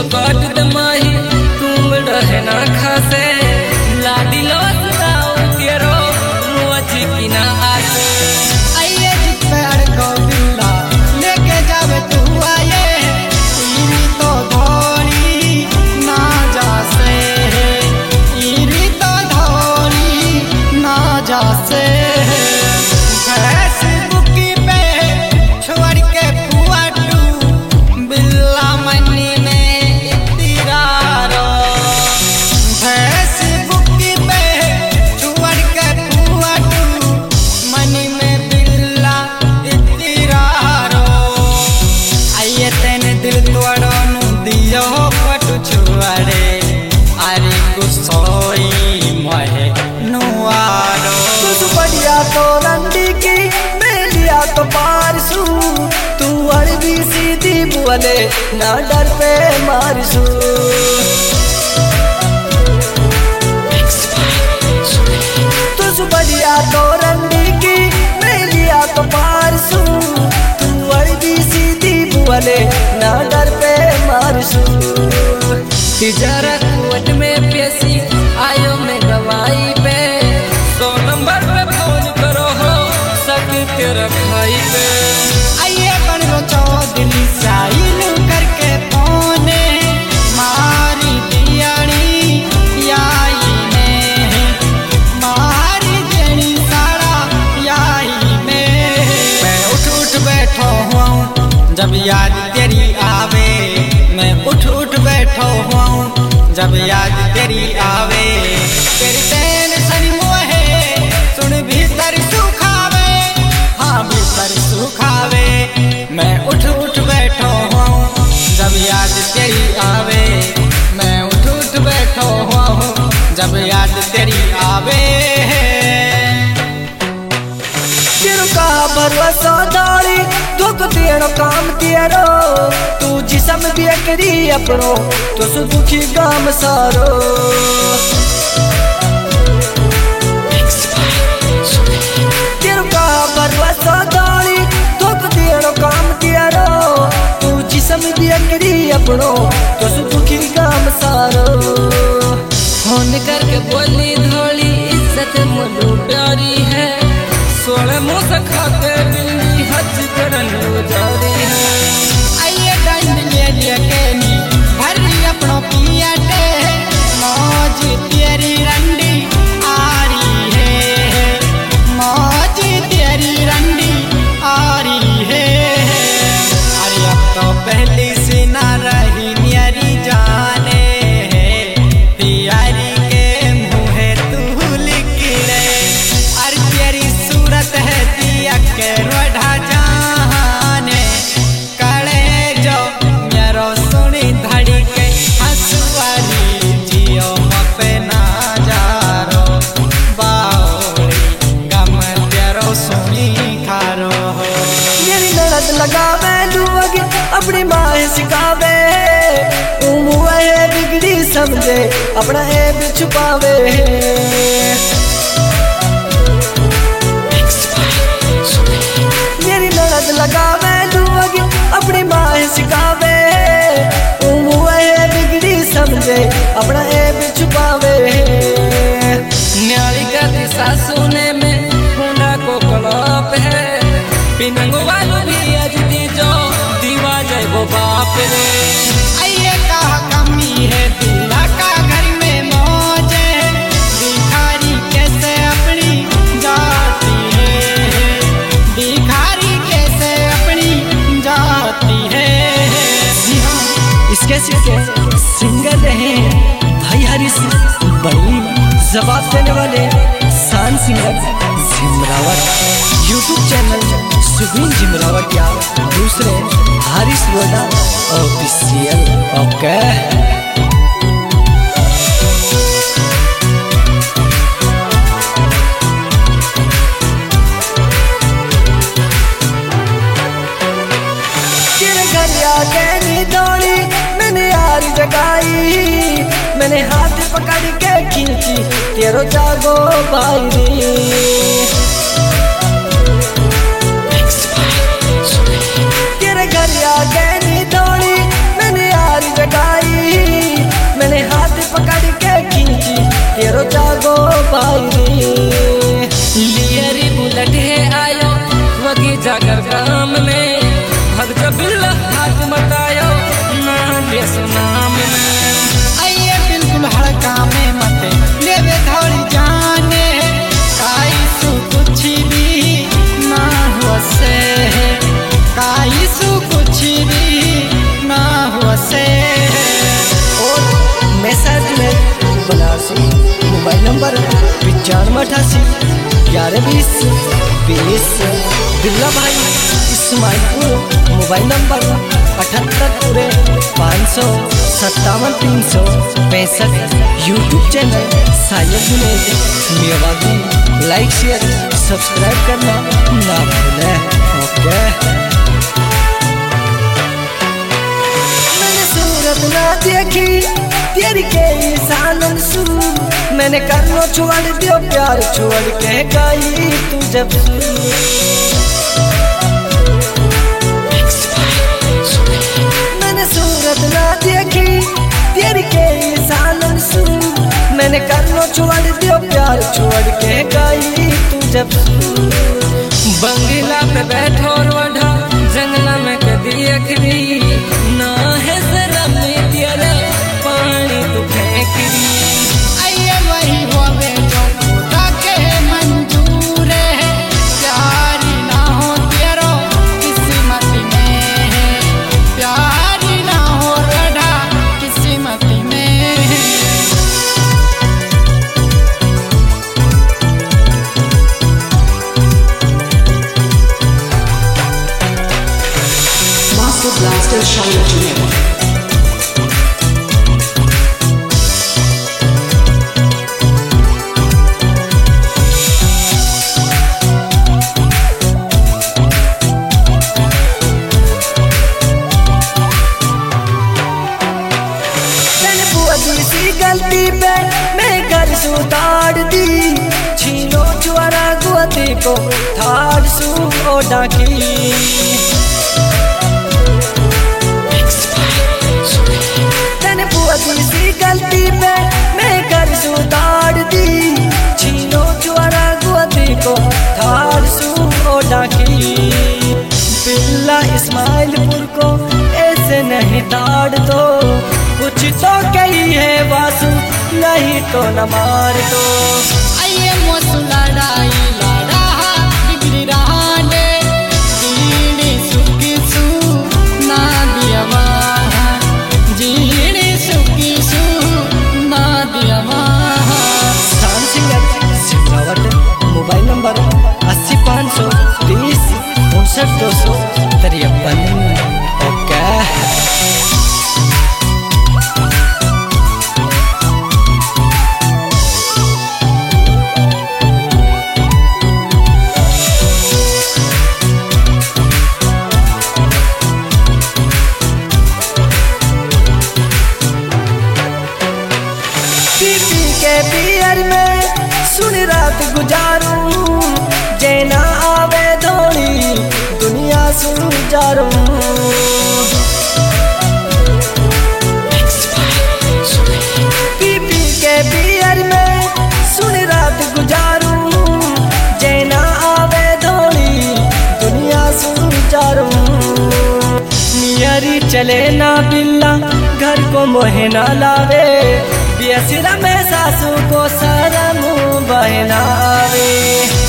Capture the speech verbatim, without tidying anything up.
काट दे माही तुम रहना खासे लाडी लोटाओ तेरो रोज की ना आसे आइए जिपेड़ को बिल्ला लेके जावे तू आए इरी तो धोरी ना जासे इरी तो धोरी ना जासे तो रंडी की बेलिया तो पारसू तू अरबी सीधी बोले ना डर पे मारसू तू बढ़िया तो रंडी की बेलिया तो पारसू तू अरबी सीधी बोले ना डर पे मारसू तिजारा कुवट में पेशी आयो में गवाई पे सौ नंबर पे फोन करो हो सके तेरा भाई पे आइए बन रो चौधरी साइल करके फोन मारी दियाड़ी याई ने मारी देनी सारा याई में मैं उठ उठ बैठो हूँ जब याद तेरी आवे मैं उठ उठ बैठो हूँ जब याद तेरी आवे तेरी टेंशन मोहे सुन भीतर सुखावे हाँ भीतर सुखावे मैं उठ उठ बैठो हूँ जब याद तेरी आवे मैं उठ उठ बैठो हूँ जब याद तेरी आवे का भरोसा दारी दुख देनो काम तेरो तू जिसम भी करी अपनो तो सु दुखी गाम सारो तेरो का भरोसा दारी दुख देनो काम तेरो तू जिसम भी करी अपनो तो सु दुखी गाम सारो फोन करके बोली धोली इज्जत मुझे प्यारी है सोले मुँह से खाते बिल्ली हज करन जारी है आइए डंड ले लिया केनी भरी अपनो पिया टे मौज तेरी रंडी आरी है मौज तेरी रंडी आरी है अरे अब तो पहली से ना रही न्यारी जाने प्यारी के मुँहे तू लिखले अरे तेरी सूरत है दिया के रोढ़ा जाने कड़े जो मेरो सुनी धड़ी के हंसवारी जियो मपे ना जारो बावरी गम तेरो सुनी खारो मेरी ननद लगावे लुवगी अपनी माँ सिखावे उमुए बिगड़ी समझे अपना है भी छुपावे मेरी ननद लगावे लुवगी अपनी माँ सिखावे उमुए बिगड़ी समझे अपना है भी छुपावे न्याली का दिशा सुने में हुंडा को कलाप है पिनंगो वालों भी अजदी जो दीवा जाए वो बाप रे आइए कहा कमी है दूल्हा का घर में मौज भिखारी कैसे अपनी जाती है भिखारी कैसे अपनी जाती है इसके सिंगर रहे भाई हरीश बड़ी जवाब देने वाले Shaan singer Jimrawat YouTube channel Subin Jimrawat या दूसरे हारिस रोडा ऑफिशियल ओके तेरे घर आके नी दौड़ी मैंने यार जगाई मैंने हाथ पकड़ के खींची तेरो जागो भाई तेरे घर आके नी दौड़ी मैंने यार लगाई, मैंने हाथ पकड़ के खींची तेरो जागो बाई। लियरी बुलेट है आयो वगी जागर गाम में, भग जबिल्ला हाथ मतायो नाम ये सुनाम में। आइए बिल्कुल हड़का में मते लेवे धौड़ी जाने, काई सु कुछ भी ना हो से, काई सु कुछ भी ना हो से। और मैसेज में बनारसी मोबाइल नंबर पचानवे अठासी ग्यारह बीस बीस। बिल्ला भाई इस्माइलपुर मोबाइल नंबर अठहत्तर पूरे पाँच सौ सत्तावन तीन सौ पैंसठ। YouTube channel Sayed village Mewagi. Like share subscribe करना ना भूलें। ओके मैंने सूरत ना देखी तेरी के सानन सू, मैंने करनो छोड़ दियो प्यार छोड़ के गई तू जब। मैंने सूरत ना देखी तेरी के सानन सू, मैंने करनो छोड़ दियो प्यार छोड़ के गई तू जब। बंगला पे बैठो रोढ़ा जंगला में कदी अखरी, ना है जरा में तेरा पानी तू फेंक दी। आइए वही होवे जो खुदा के मंजूर है, प्यार ना हो तेरो किस्मत में, प्यार ना हो रड़ा किस्मत में। Master Blaster Shine Junior. सी गलती पे मैं घर सुधार दी, छीनो चुआरा गुआती को थार सू ओ डाकी। तेने बुआ सी गलती पे मैं घर सुधार दी, छीनो चुआरा गुआती को थार सू ओ डाकी। बिल्ला इस्माइलपुर को ऐसे नहीं ताड़ दो, कुछ तो कही है वासु नहीं तो न मार दो। आइए मोसु लड़ाई लड़ा बिगड़ी रहा ने, जीने सुखी सु ना दिया वहाँ, जीने सुखी सु ना दिया वहाँ। स्थान सिंगर सिमरावट मोबाइल नंबर अस्सी पाँच सौ तीस उनसठ दो सौ तिरपन। ओके पियर में सुन रात गुजारूं, जैना आवे धोनी दुनिया सुजारूं। पी पी के पियर में सुन रात गुजारूं, जैना आवे धोनी दुनिया सुजारूं। मियारी चले ना बिल्ला घर को मोहे ना लावे, बेसिरा में सासू को शर्म बहनावे।